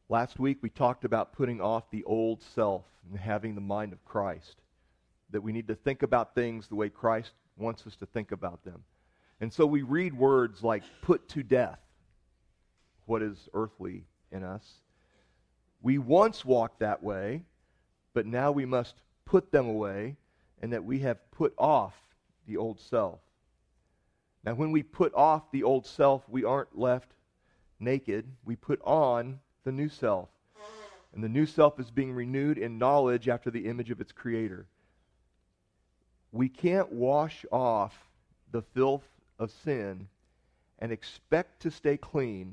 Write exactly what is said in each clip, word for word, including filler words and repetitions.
Last week we talked about putting off the old self and having the mind of Christ. That we need to think about things the way Christ wants us to think about them. And so we read words like put to death what is earthly in us. We once walked that way, but now we must put them away, and that we have put off the old self. Now when we put off the old self, we aren't left naked. We put on the new self. And the new self is being renewed in knowledge after the image of its creator. We can't wash off the filth of sin and expect to stay clean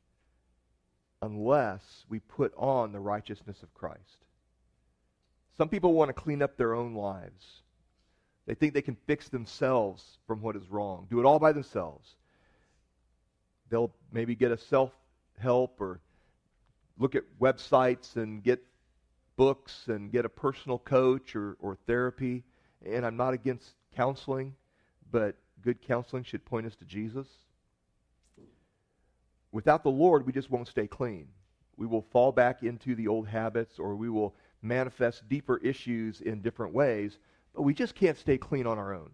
unless we put on the righteousness of Christ. Some people want to clean up their own lives. They think they can fix themselves from what is wrong, do it all by themselves. They'll maybe get a self-help or look at websites and get books and get a personal coach or, or therapy. And I'm not against counseling, but good counseling should point us to Jesus. Without the Lord, we just won't stay clean. We will fall back into the old habits, or we will manifest deeper issues in different ways, but we just can't stay clean on our own.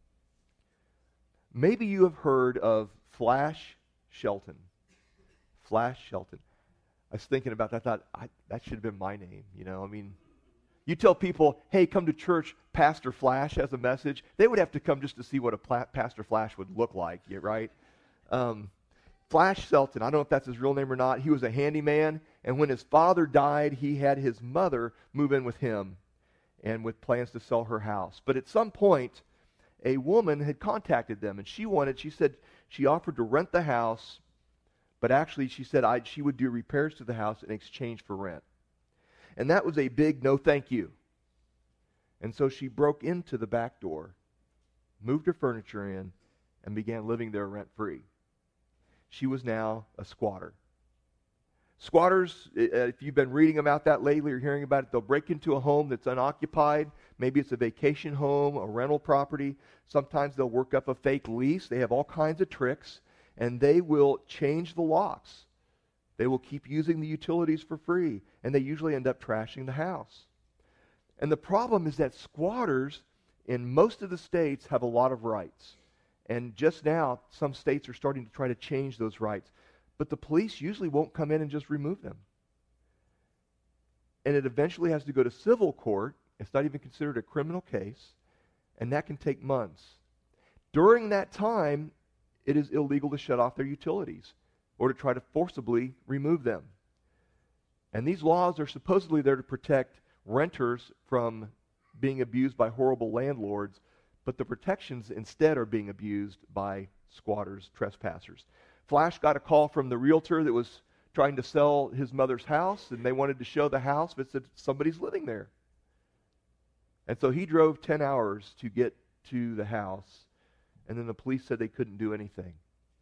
Maybe you have heard of Flash Shelton. Flash Shelton. I was thinking about that. I thought, I, that should have been my name, you know. I mean, you tell people, hey, come to church, Pastor Flash has a message. They would have to come just to see what a pla- Pastor Flash would look like, right? Um, Flash Shelton, I don't know if that's his real name or not. He was a handyman, and when his father died, he had his mother move in with him and with plans to sell her house. But at some point, a woman had contacted them, and she wanted, she said, she offered to rent the house, but actually she said I, she would do repairs to the house in exchange for rent. And that was a big no thank you. And so she broke into the back door, moved her furniture in, and began living there rent-free. She was now a squatter. Squatters, if you've been reading about that lately or hearing about it, they'll break into a home that's unoccupied. Maybe it's a vacation home, a rental property. Sometimes they'll work up a fake lease. They have all kinds of tricks, and they will change the locks. They will keep using the utilities for free, and they usually end up trashing the house. And the problem is that squatters in most of the states have a lot of rights. And just now, some states are starting to try to change those rights. But the police usually won't come in and just remove them. And it eventually has to go to civil court. It's not even considered a criminal case. And that can take months. During that time, it is illegal to shut off their utilities or to try to forcibly remove them. And these laws are supposedly there to protect renters from being abused by horrible landlords, but the protections instead are being abused by squatters, trespassers. Flash got a call from the realtor that was trying to sell his mother's house, and they wanted to show the house, but said somebody's living there. And so he drove ten hours to get to the house, and then the police said they couldn't do anything.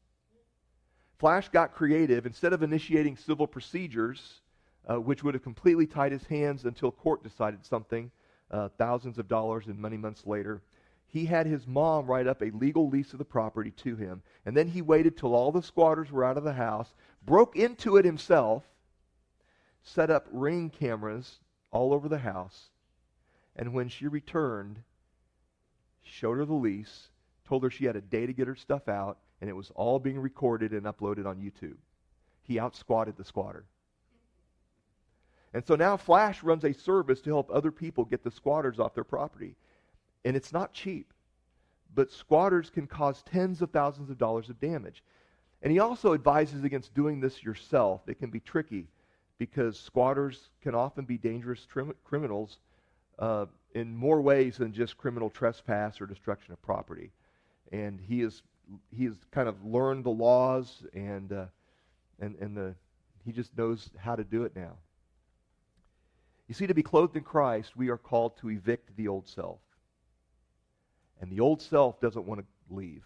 Flash got creative. Instead of initiating civil procedures, uh, which would have completely tied his hands until court decided something, uh, thousands of dollars and many months later, he had his mom write up a legal lease of the property to him, and then he waited till all the squatters were out of the house, broke into it himself, set up ring cameras all over the house, and when she returned, showed her the lease, told her she had a day to get her stuff out, and it was all being recorded and uploaded on YouTube. He out-squatted the squatter. And so now Flash runs a service to help other people get the squatters off their property. And it's not cheap. But squatters can cause tens of thousands of dollars of damage. And he also advises against doing this yourself. It can be tricky because squatters can often be dangerous trim- criminals uh, in more ways than just criminal trespass or destruction of property. And he is he has kind of learned the laws, and uh, and and the he just knows how to do it now. You see, to be clothed in Christ, we are called to evict the old self. And the old self doesn't want to leave.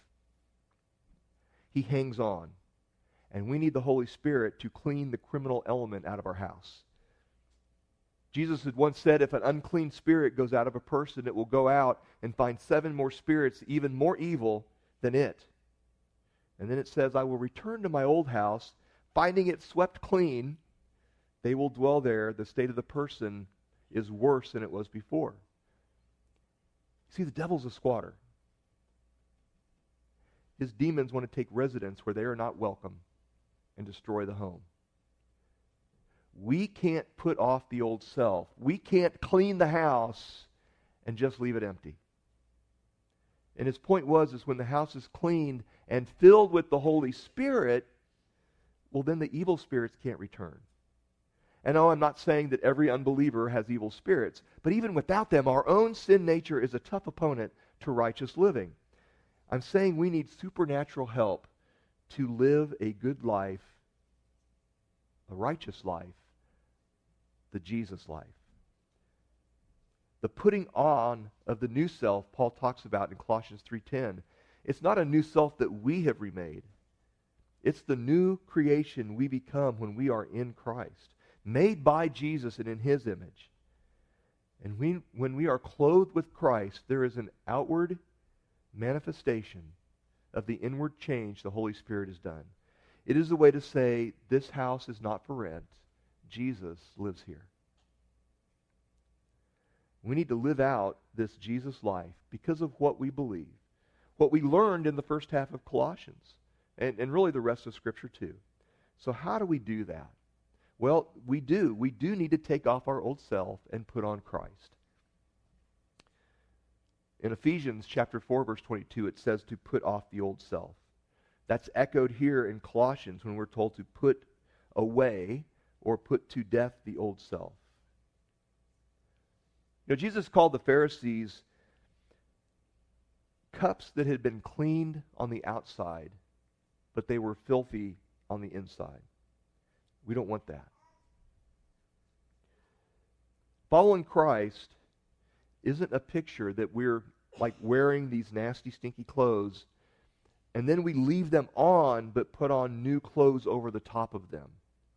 He hangs on. And we need the Holy Spirit to clean the criminal element out of our house. Jesus had once said, if an unclean spirit goes out of a person, it will go out and find seven more spirits even more evil than it. And then it says, I will return to my old house, finding it swept clean they will dwell there. The state of the person is worse than it was before. See, the devil's a squatter. His demons want to take residence where they are not welcome and destroy the home. We can't put off the old self. We can't clean the house and just leave it empty. And his point was, is when the house is cleaned and filled with the Holy Spirit, well, then the evil spirits can't return. And no, I'm not saying that every unbeliever has evil spirits, but even without them, our own sin nature is a tough opponent to righteous living. I'm saying we need supernatural help to live a good life, a righteous life, the Jesus life. The putting on of the new self Paul talks about in Colossians three ten, it's not a new self that we have remade. It's the new creation we become when we are in Christ, made by Jesus and in His image. And we, when we are clothed with Christ, there is an outward manifestation of the inward change the Holy Spirit has done. It is a way to say, this house is not for rent. Jesus lives here. We need to live out this Jesus life because of what we believe, what we learned in the first half of Colossians, and, and really the rest of Scripture too. So how do we do that? Well, we do. We do need to take off our old self and put on Christ. In Ephesians chapter four, verse twenty-two, it says to put off the old self. That's echoed here in Colossians when we're told to put away or put to death the old self. You know, Jesus called the Pharisees cups that had been cleaned on the outside, but they were filthy on the inside. We don't want that. Following Christ isn't a picture that we're like wearing these nasty, stinky clothes and then we leave them on but put on new clothes over the top of them.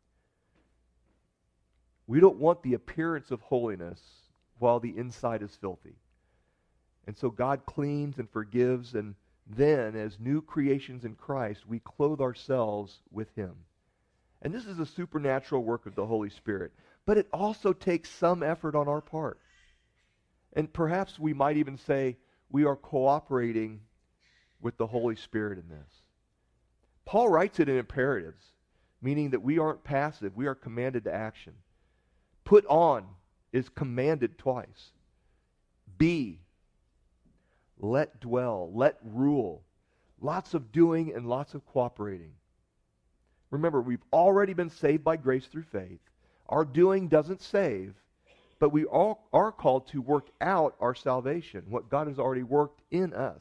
We don't want the appearance of holiness while the inside is filthy. And so God cleans and forgives, and then as new creations in Christ, we clothe ourselves with Him. And this is a supernatural work of the Holy Spirit. But it also takes some effort on our part. And perhaps we might even say we are cooperating with the Holy Spirit in this. Paul writes it in imperatives, meaning that we aren't passive, we are commanded to action. Put on is commanded twice. Be. Let dwell. Let rule. Lots of doing and lots of cooperating. Remember, we've already been saved by grace through faith. Our doing doesn't save, but we all are called to work out our salvation, what God has already worked in us.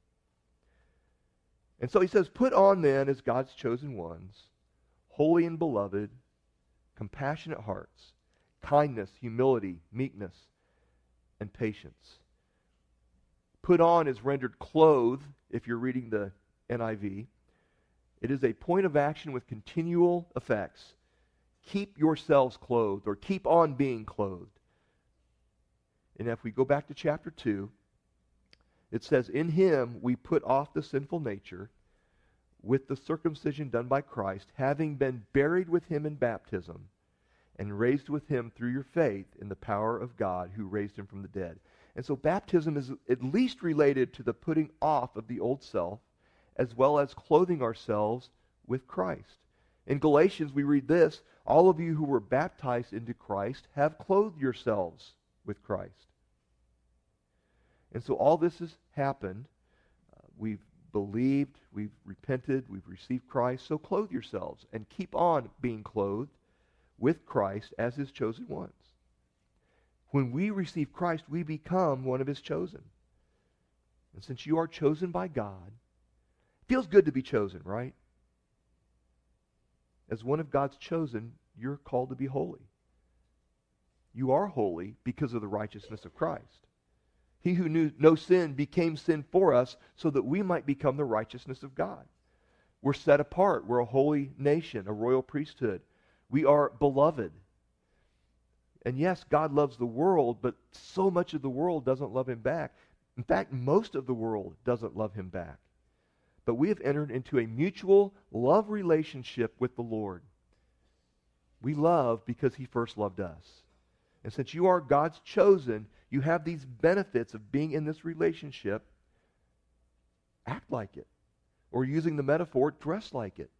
And so he says, put on then as God's chosen ones, holy and beloved, compassionate hearts, kindness, humility, meekness, and patience. Put on is rendered clothe, if you're reading the N I V. It is a point of action with continual effects. Keep yourselves clothed, or keep on being clothed. And if we go back to chapter two, it says, in Him we put off the sinful nature with the circumcision done by Christ, having been buried with Him in baptism, and raised with Him through your faith in the power of God who raised Him from the dead. And so baptism is at least related to the putting off of the old self, as well as clothing ourselves with Christ. In Galatians we read this, all of you who were baptized into Christ have clothed yourselves with Christ. And so all this has happened. Uh, we've believed, we've repented, we've received Christ. So clothe yourselves and keep on being clothed with Christ as His chosen ones. When we receive Christ, we become one of His chosen. And since you are chosen by God, it feels good to be chosen, right? As one of God's chosen, you're called to be holy. You are holy because of the righteousness of Christ. He who knew no sin became sin for us so that we might become the righteousness of God. We're set apart. We're a holy nation, a royal priesthood. We are beloved. And yes, God loves the world, but so much of the world doesn't love Him back. In fact, most of the world doesn't love Him back. But we have entered into a mutual love relationship with the Lord. We love because he first loved us. And since you are God's chosen, you have these benefits of being in this relationship. Act like it. Or using the metaphor, dress like it.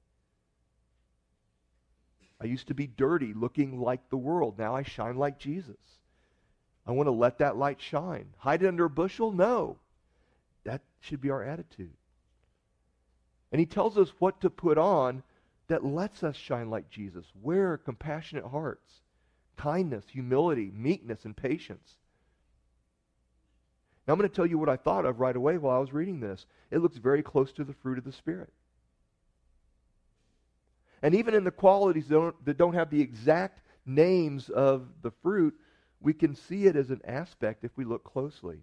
I used to be dirty, looking like the world. Now I shine like Jesus. I want to let that light shine. Hide it under a bushel? No. That should be our attitude. And he tells us what to put on that lets us shine like Jesus. Wear compassionate hearts, kindness, humility, meekness, and patience. Now I'm going to tell you what I thought of right away while I was reading this. It looks very close to the fruit of the Spirit. And even in the qualities that don't, that don't have the exact names of the fruit, we can see it as an aspect if we look closely.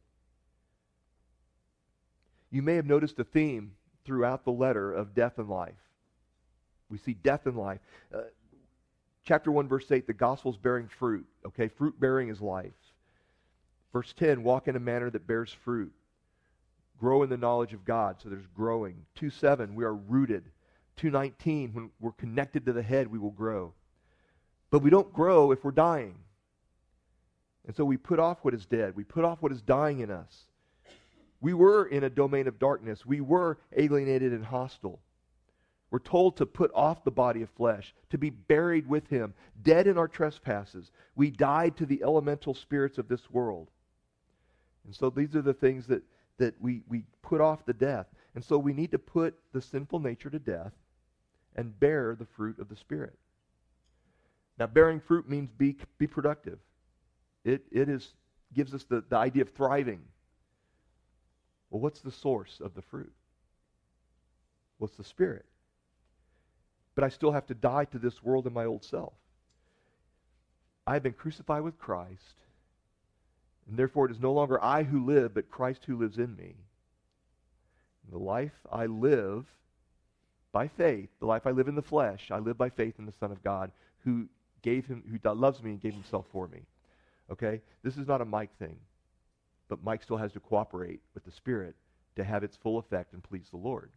You may have noticed a theme throughout the letter of death and life. We see death and life. Uh, chapter one, verse eight, the gospel's bearing fruit. Okay, fruit bearing is life. Verse ten, walk in a manner that bears fruit. Grow in the knowledge of God, so there's growing. two seven, we are rooted. two nineteen, when we're connected to the head, we will grow. But we don't grow if we're dying. And so we put off what is dead. We put off what is dying in us. We were in a domain of darkness. We were alienated and hostile. We're told to put off the body of flesh, to be buried with him, dead in our trespasses. We died to the elemental spirits of this world. And so these are the things that, that we, we put off the death. And so we need to put the sinful nature to death and bear the fruit of the Spirit. Now, bearing fruit means be, be productive. It, it is, gives us the, the idea of thriving. Well, what's the source of the fruit? What's the Spirit? But I still have to die to this world and my old self. I've been crucified with Christ, and therefore it is no longer I who live, but Christ who lives in me. The life I live by faith, the life I live in the flesh, I live by faith in the Son of God who gave him, who loves me and gave himself for me. Okay? This is not a Mike thing, but Mike still has to cooperate with the Spirit to have its full effect and please the Lord.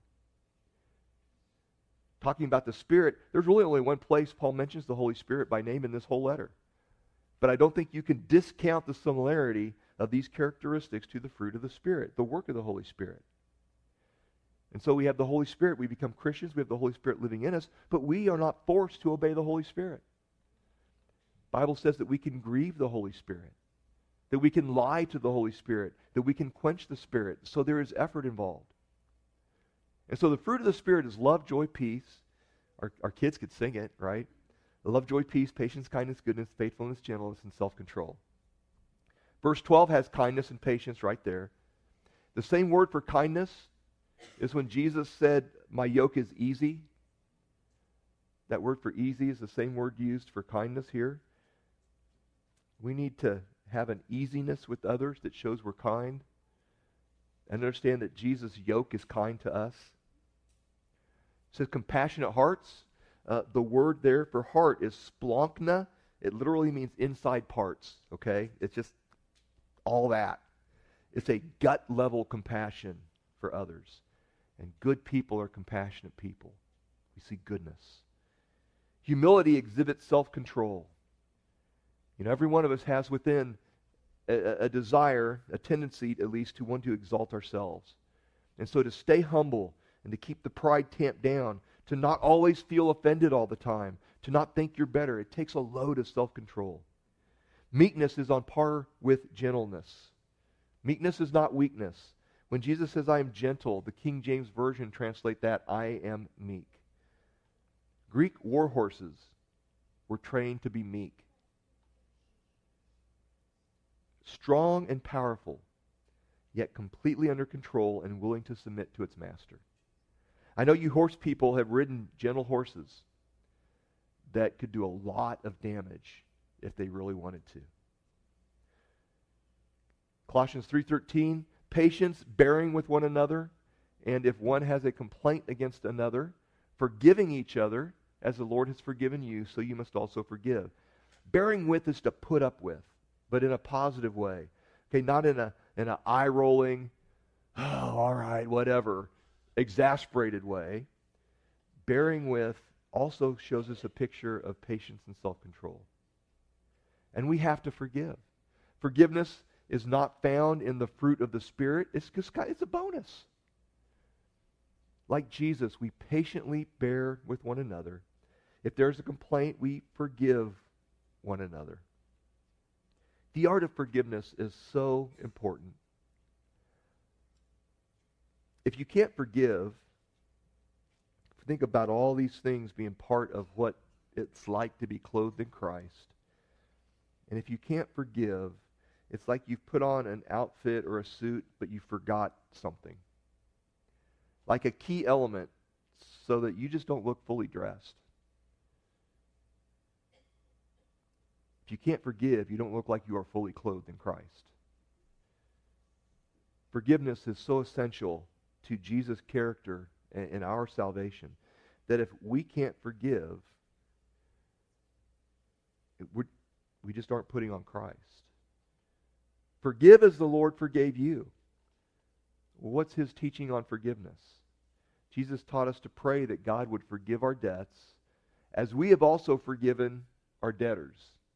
Talking about the Spirit, there's really only one place Paul mentions the Holy Spirit by name in this whole letter. But I don't think you can discount the similarity of these characteristics to the fruit of the Spirit, the work of the Holy Spirit. And so we have the Holy Spirit. We become Christians. We have the Holy Spirit living in us, but we are not forced to obey the Holy Spirit. The Bible says that we can grieve the Holy Spirit, that we can lie to the Holy Spirit, that we can quench the Spirit. So there is effort involved. And so the fruit of the Spirit is love, joy, peace. Our, our kids could sing it, right? Love, joy, peace, patience, kindness, goodness, faithfulness, gentleness, and self-control. Verse twelve has kindness and patience right there. The same word for kindness is when Jesus said, my yoke is easy. That word for easy is the same word used for kindness here. We need to have an easiness with others that shows we're kind, and understand that Jesus' yoke is kind to us. It says compassionate hearts. Uh, the word there for heart is splonkna. It literally means inside parts, okay? It's just all that. It's a gut-level compassion for others. And good people are compassionate people. We see goodness. Humility exhibits self-control. You know, every one of us has within a, a desire, a tendency at least, to want to exalt ourselves. And so to stay humble and to keep the pride tamped down, to not always feel offended all the time, to not think you're better, it takes a load of self-control. Meekness is on par with gentleness. Meekness is not weakness. When Jesus says, I am gentle, the King James Version translate that, I am meek. Greek war horses were trained to be meek. Strong and powerful, yet completely under control and willing to submit to its master. I know you horse people have ridden gentle horses that could do a lot of damage if they really wanted to. Colossians three thirteen, patience, bearing with one another, and if one has a complaint against another, forgiving each other, as the Lord has forgiven you, so you must also forgive. Bearing with is to put up with, but in a positive way. Okay, not in a in an eye-rolling, oh, all right, whatever, exasperated way. Bearing with also shows us a picture of patience and self-control. And we have to forgive. Forgiveness is not found in the fruit of the Spirit. It's just it's a bonus. Like Jesus, we patiently bear with one another. If there's a complaint, we forgive one another. The art of forgiveness is so important. If you can't forgive, think about all these things being part of what it's like to be clothed in Christ. And if you can't forgive, it's like you've put on an outfit or a suit, but you forgot something. Like a key element so that you just don't look fully dressed. If you can't forgive, you don't look like you are fully clothed in Christ. Forgiveness is so essential to Jesus' character and, and our salvation that if we can't forgive, it would, we just aren't putting on Christ. Forgive as the Lord forgave you. Well, what's his teaching on forgiveness? Jesus taught us to pray that God would forgive our debts as we have also forgiven our debtors.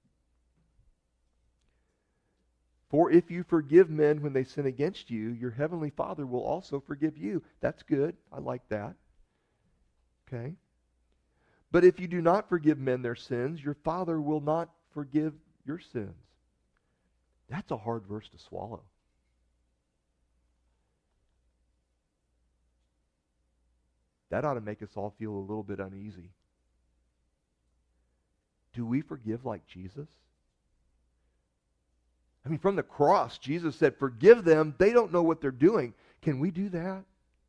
For if you forgive men when they sin against you, your heavenly Father will also forgive you. That's good. I like that. Okay? But if you do not forgive men their sins, your Father will not forgive your sins. That's a hard verse to swallow. That ought to make us all feel a little bit uneasy. Do we forgive like Jesus? I mean, from the cross, Jesus said, forgive them. They don't know what they're doing. Can we do that?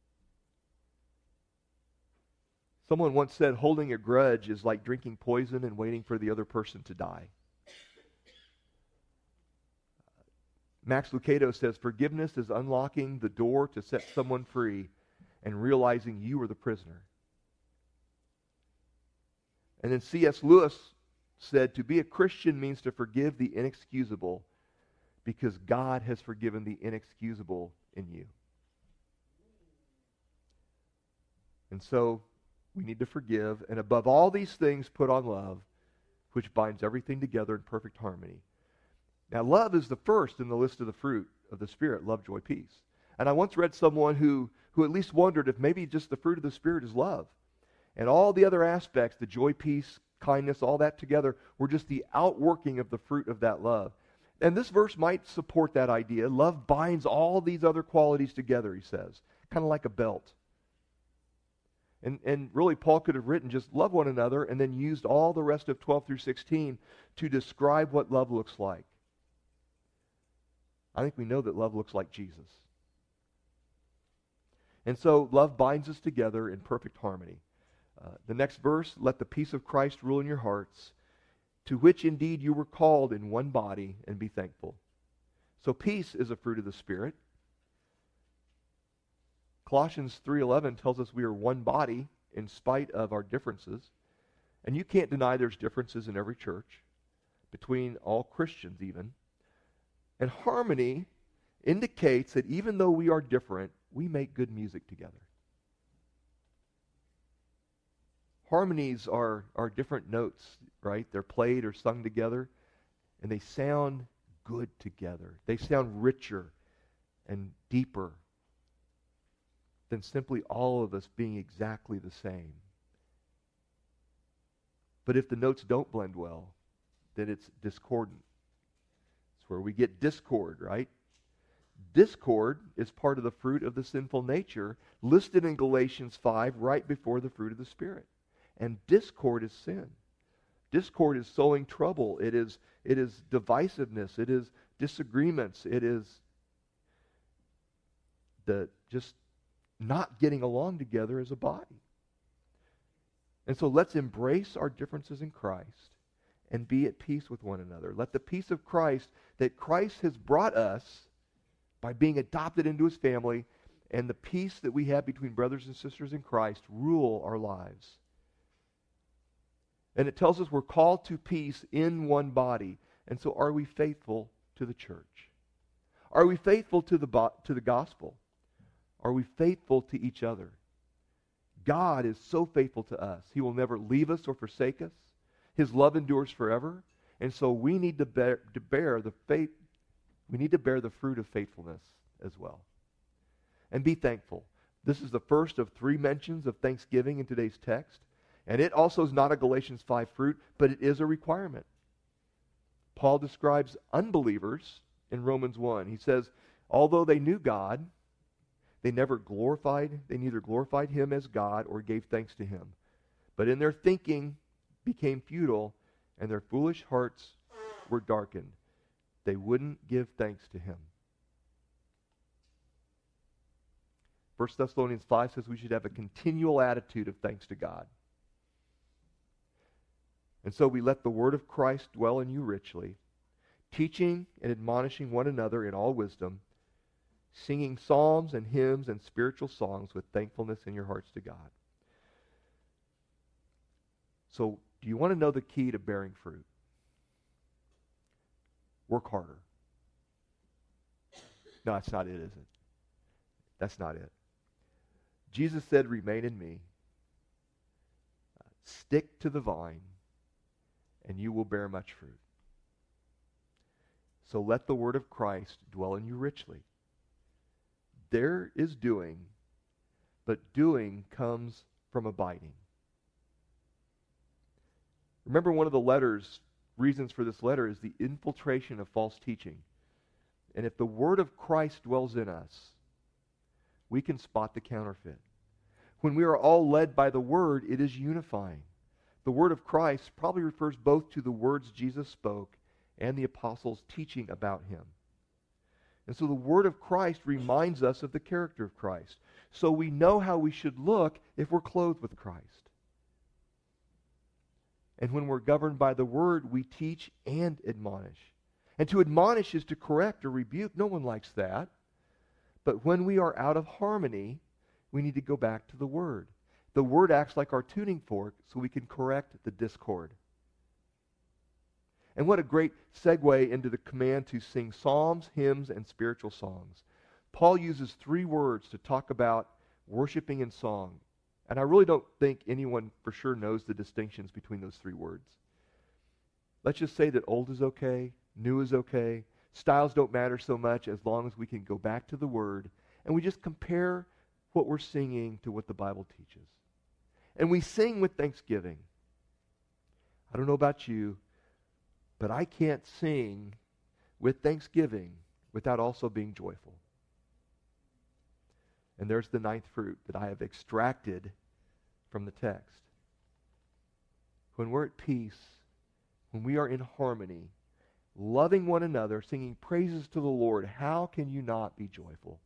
Someone once said, holding a grudge is like drinking poison and waiting for the other person to die. Max Lucado says, forgiveness is unlocking the door to set someone free and realizing you were the prisoner. And then C S Lewis said, to be a Christian means to forgive the inexcusable because God has forgiven the inexcusable in you. And so we need to forgive, and above all these things, put on love, which binds everything together in perfect harmony. Now, love is the first in the list of the fruit of the Spirit, love, joy, peace. And I once read someone who, who at least wondered if maybe just the fruit of the Spirit is love. And all the other aspects, the joy, peace, kindness, all that together, were just the outworking of the fruit of that love. And this verse might support that idea. Love binds all these other qualities together, he says. Kind of like a belt. And, and really, Paul could have written just love one another and then used all the rest of twelve through sixteen to describe what love looks like. I think we know that love looks like Jesus. And so love binds us together in perfect harmony. Uh, the next verse, let the peace of Christ rule in your hearts, to which indeed you were called in one body, and be thankful. So peace is a fruit of the Spirit. Colossians three eleven tells us we are one body in spite of our differences. And you can't deny there's differences in every church, between all Christians even. And harmony indicates that even though we are different, we make good music together. Harmonies are, are different notes, right? They're played or sung together, and they sound good together. They sound richer and deeper than simply all of us being exactly the same. But if the notes don't blend well, then it's discordant. It's where we get discord, right? Discord is part of the fruit of the sinful nature listed in Galatians five right before the fruit of the Spirit. And discord is sin. Discord is sowing trouble. It is, it is divisiveness. It is disagreements. It is the just not getting along together as a body. And so let's embrace our differences in Christ and be at peace with one another. Let the peace of Christ that Christ has brought us by being adopted into his family and the peace that we have between brothers and sisters in Christ rule our lives. And it tells us we're called to peace in one body. And so are we faithful to the church? Are we faithful to the, bo- to the gospel? Are we faithful to each other? God is so faithful to us. He will never leave us or forsake us. His love endures forever. And so we need to bear, to bear the faith, we need to bear the fruit of faithfulness as well. And be thankful. This is the first of three mentions of thanksgiving in today's text. And it also is not a Galatians five fruit, but it is a requirement. Paul describes unbelievers in Romans one. He says, although they knew God, they never glorified, they neither glorified him as God or gave thanks to him. But in their thinking became futile, and their foolish hearts were darkened. They wouldn't give thanks to him. First Thessalonians five says we should have a continual attitude of thanks to God. And so we let the word of Christ dwell in you richly, teaching and admonishing one another in all wisdom, singing psalms and hymns and spiritual songs with thankfulness in your hearts to God. So, do you want to know the key to bearing fruit? Work harder. No, that's not it, is it? That's not it. Jesus said, remain in me. Stick to the vine, and you will bear much fruit. So let the word of Christ dwell in you richly. There is doing, but doing comes from abiding. Remember, one of the letters, reasons for this letter is the infiltration of false teaching. And if the word of Christ dwells in us, we can spot the counterfeit. When we are all led by the word, it is unifying. The word of Christ probably refers both to the words Jesus spoke and the apostles' teaching about him. And so the word of Christ reminds us of the character of Christ. So we know how we should look if we're clothed with Christ. And when we're governed by the word, we teach and admonish. And to admonish is to correct or rebuke. No one likes that. But when we are out of harmony, we need to go back to the word. The word acts like our tuning fork so we can correct the discord. And what a great segue into the command to sing psalms, hymns, and spiritual songs. Paul uses three words to talk about worshiping and song. And I really don't think anyone for sure knows the distinctions between those three words. Let's just say that old is okay, new is okay, styles don't matter so much as long as we can go back to the word and we just compare what we're singing to what the Bible teaches. And we sing with thanksgiving. I don't know about you, but I can't sing with thanksgiving without also being joyful. And there's the ninth fruit that I have extracted from the text. When we're at peace, when we are in harmony, loving one another, singing praises to the Lord, how can you not be joyful?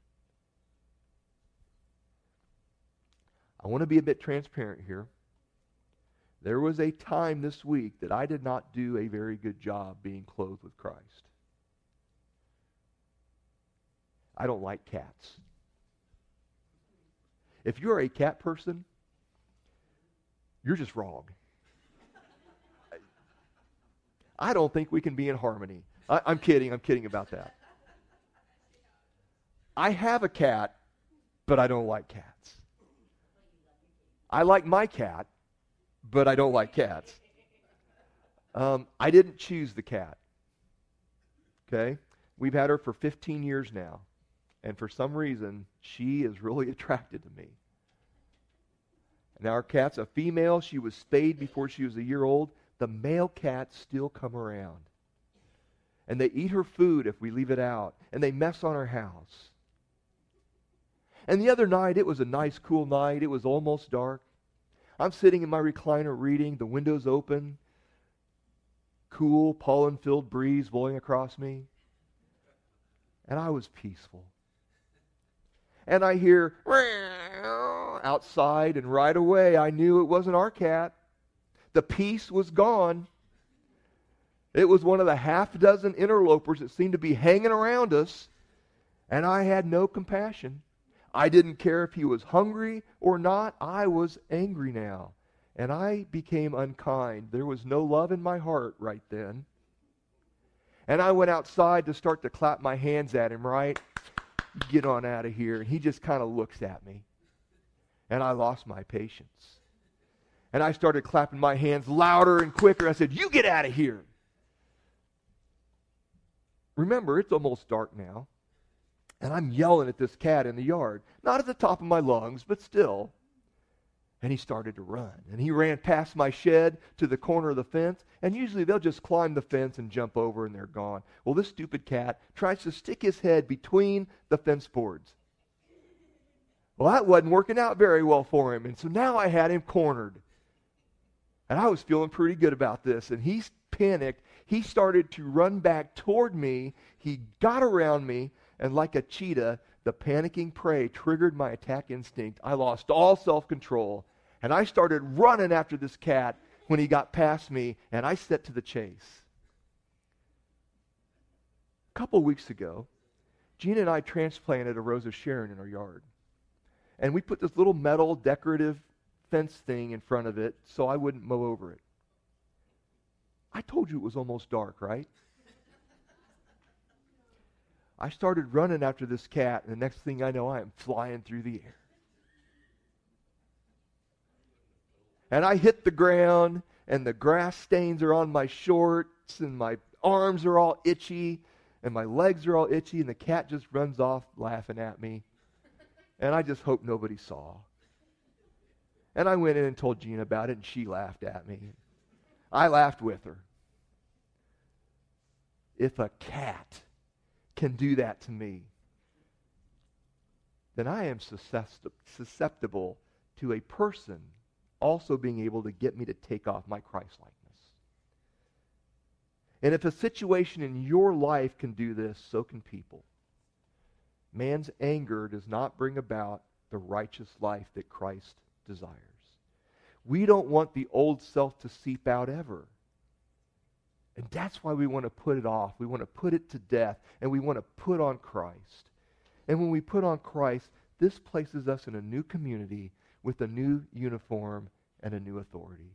I want to be a bit transparent here. There was a time this week that I did not do a very good job being clothed with Christ. I don't like cats. If you're a cat person, you're just wrong. I don't think we can be in harmony. I, I'm kidding. I'm kidding about that. I have a cat, but I don't like cats. I like my cat, but I don't like cats. Um, I didn't choose the cat. Okay? We've had her for fifteen years now. And for some reason, she is really attracted to me. Now our cat's a female. She was spayed before she was a year old. The male cats still come around. And they eat her food if we leave it out. And they mess on our house. And the other night, it was a nice, cool night. It was almost dark. I'm sitting in my recliner reading, the windows open, cool, pollen-filled breeze blowing across me. And I was peaceful. And I hear outside, and right away I knew it wasn't our cat. The peace was gone. It was one of the half dozen interlopers that seemed to be hanging around us, and I had no compassion. I didn't care if he was hungry or not. I was angry now, and I became unkind. There was no love in my heart right then. And I went outside to start to clap my hands at him, right? Get on out of here. And he just kind of looks at me. And I lost my patience. And I started clapping my hands louder and quicker. I said, "You get out of here." Remember, it's almost dark now. And I'm yelling at this cat in the yard. Not at the top of my lungs, but still. And he started to run. And he ran past my shed to the corner of the fence. And usually they'll just climb the fence and jump over and they're gone. Well, this stupid cat tries to stick his head between the fence boards. Well, that wasn't working out very well for him. And so now I had him cornered. And I was feeling pretty good about this. And he panicked. He started to run back toward me. He got around me. And like a cheetah, the panicking prey triggered my attack instinct. I lost all self-control. And I started running after this cat when he got past me. And I set to the chase. A couple of weeks ago, Gina and I transplanted a rose of Sharon in our yard. And we put this little metal decorative fence thing in front of it so I wouldn't mow over it. I told you it was almost dark, right? I started running after this cat, and the next thing I know, I am flying through the air. And I hit the ground, and the grass stains are on my shorts, and my arms are all itchy, and my legs are all itchy, and the cat just runs off laughing at me. And I just hope nobody saw. And I went in and told Gina about it, and she laughed at me. I laughed with her. If a cat can do that to me, then I am susceptible to a person also being able to get me to take off my Christ-likeness. And if a situation in your life can do this, so can people. Man's anger does not bring about the righteous life that Christ desires. We don't want the old self to seep out ever. And that's why we want to put it off. We want to put it to death. And we want to put on Christ. And when we put on Christ, this places us in a new community with a new uniform and a new authority.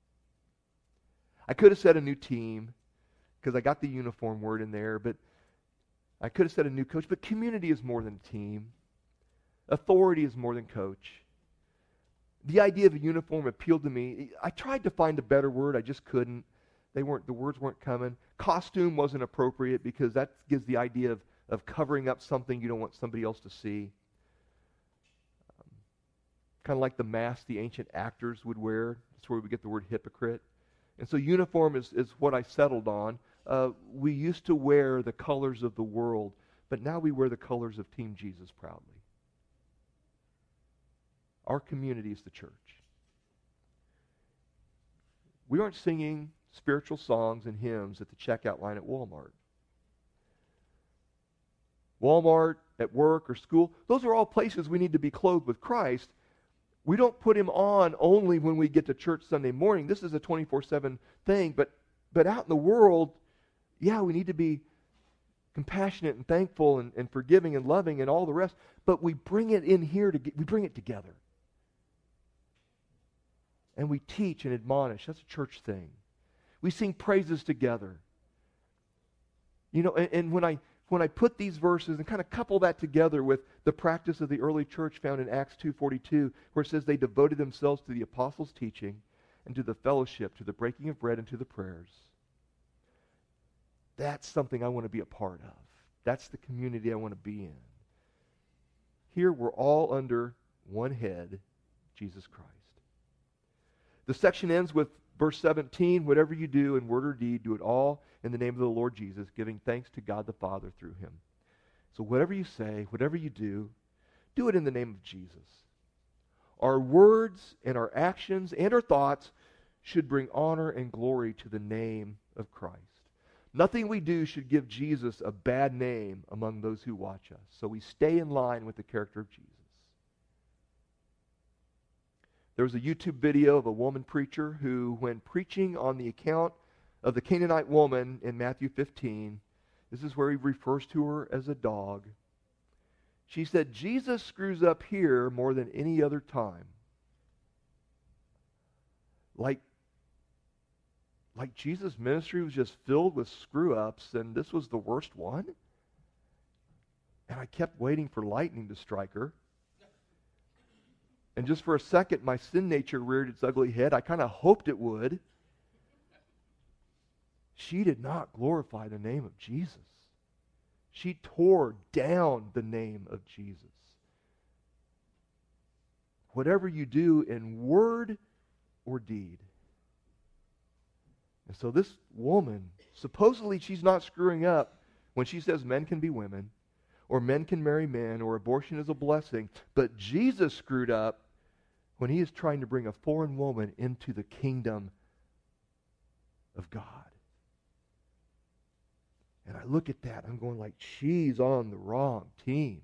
I could have said a new team, because I got the uniform word in there, but I could have said a new coach, but community is more than team. Authority is more than coach. The idea of a uniform appealed to me. I tried to find a better word. I just couldn't. They weren't, the words weren't coming. Costume wasn't appropriate because that gives the idea of, of covering up something you don't want somebody else to see. Um, kind of like the mask the ancient actors would wear. That's where we get the word hypocrite. And so uniform is, is what I settled on. Uh, we used to wear the colors of the world, but now we wear the colors of Team Jesus proudly. Our community is the church. We aren't singing spiritual songs and hymns at the checkout line at Walmart. Walmart, at work or school, those are all places we need to be clothed with Christ. We don't put him on only when we get to church Sunday morning. This is a twenty-four seven thing, but but out in the world, yeah, we need to be compassionate and thankful and, and forgiving and loving and all the rest, but we bring it in here, to get, we bring it together. And we teach and admonish. That's a church thing. We sing praises together. You know, and, and when I when I put these verses and kind of couple that together with the practice of the early church found in Acts two forty-two, where it says they devoted themselves to the apostles' teaching and to the fellowship, to the breaking of bread and to the prayers. That's something I want to be a part of. That's the community I want to be in. Here we're all under one head, Jesus Christ. The section ends with verse seventeen, whatever you do in word or deed, do it all in the name of the Lord Jesus, giving thanks to God the Father through him. So whatever you say, whatever you do, do it in the name of Jesus. Our words and our actions and our thoughts should bring honor and glory to the name of Christ. Nothing we do should give Jesus a bad name among those who watch us. So we stay in line with the character of Jesus. There was a YouTube video of a woman preacher who, when preaching on the account of the Canaanite woman in Matthew fifteen, this is where he refers to her as a dog. She said, Jesus screws up here more than any other time. Like, like Jesus' ministry was just filled with screw-ups, and this was the worst one? And I kept waiting for lightning to strike her. And just for a second, my sin nature reared its ugly head. I kind of hoped it would. She did not glorify the name of Jesus. She tore down the name of Jesus. Whatever you do in word or deed. And so this woman, supposedly she's not screwing up when she says men can be women, or men can marry men, or abortion is a blessing. But Jesus screwed up when he is trying to bring a foreign woman into the kingdom of God. And I look at that, I'm going like, she's on the wrong team.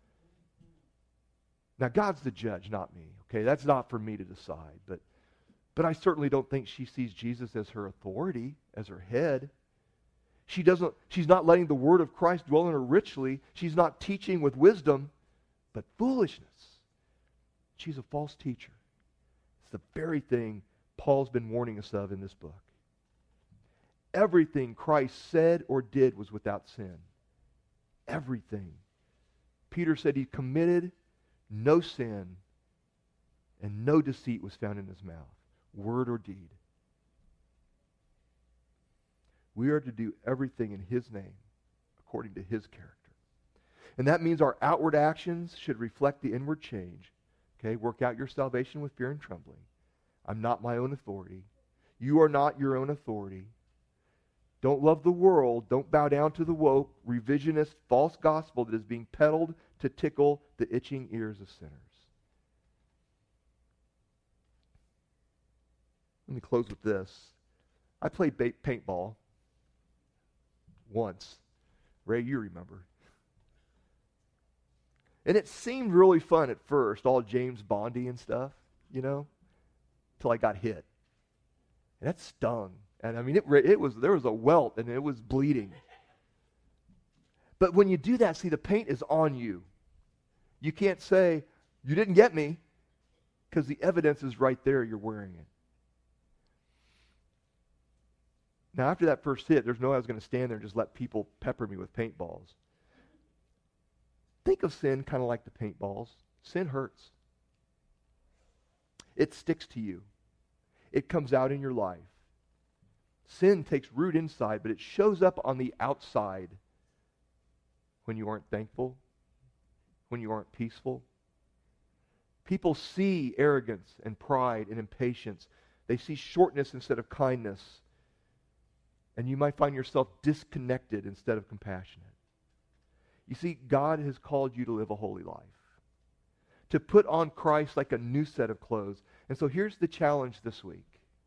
Now, God's the judge, not me. Okay, that's not for me to decide. But, but I certainly don't think she sees Jesus as her authority, as her head. She doesn't. She's not letting the word of Christ dwell in her richly. She's not teaching with wisdom, but foolishness. She's a false teacher. It's the very thing Paul's been warning us of in this book. Everything Christ said or did was without sin. Everything. Peter said he committed no sin, and no deceit was found in his mouth, word or deed. We are to do everything in his name, according to his character. And that means our outward actions should reflect the inward change. Okay, work out your salvation with fear and trembling. I'm not my own authority. You are not your own authority. Don't love the world. Don't bow down to the woke, revisionist, false gospel that is being peddled to tickle the itching ears of sinners. Let me close with this. I played ba- paintball once. Ray, you remember. And it seemed really fun at first, all James Bondy and stuff, you know, till I got hit. And that stung. And I mean, it, it was there was a welt and it was bleeding. But when you do that, see, the paint is on you. You can't say, you didn't get me, because the evidence is right there, you're wearing it. Now, after that first hit, there's no way I was going to stand there and just let people pepper me with paintballs. Think of sin kind of like the paintballs. Sin hurts. It sticks to you. It comes out in your life. Sin takes root inside, but it shows up on the outside when you aren't thankful, when you aren't peaceful. People see arrogance and pride and impatience. They see shortness instead of kindness. And you might find yourself disconnected instead of compassionate. You see, God has called you to live a holy life, to put on Christ like a new set of clothes. And so here's the challenge this week.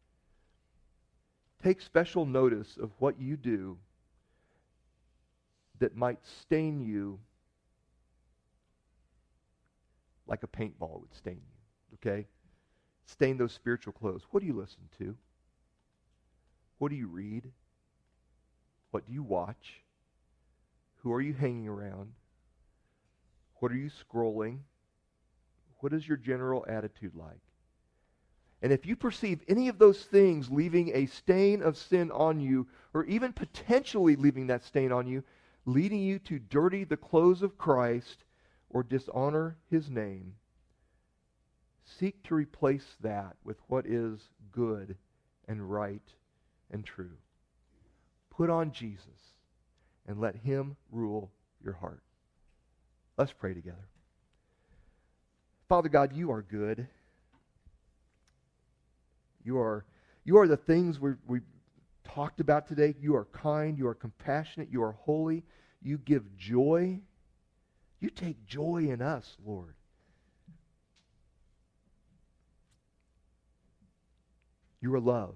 Take special notice of what you do that might stain you like a paintball would stain you, okay? Stain those spiritual clothes. What do you listen to? What do you read? What do you watch? Who are you hanging around? What are you scrolling? What is your general attitude like? And if you perceive any of those things leaving a stain of sin on you, or even potentially leaving that stain on you, leading you to dirty the clothes of Christ or dishonor his name, seek to replace that with what is good and right and true. Put on Jesus and let him rule your heart. Let's pray together. Father God, you are good. You are, you are the things we we talked about today. You are kind. You are compassionate. You are holy. You give joy. You take joy in us, Lord. You are love.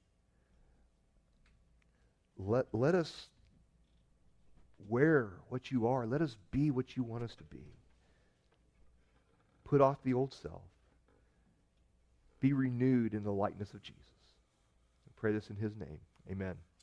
Let, let us wear what you are. Let us be what you want us to be. Put off the old self. Be renewed in the likeness of Jesus. I pray this in his name. Amen.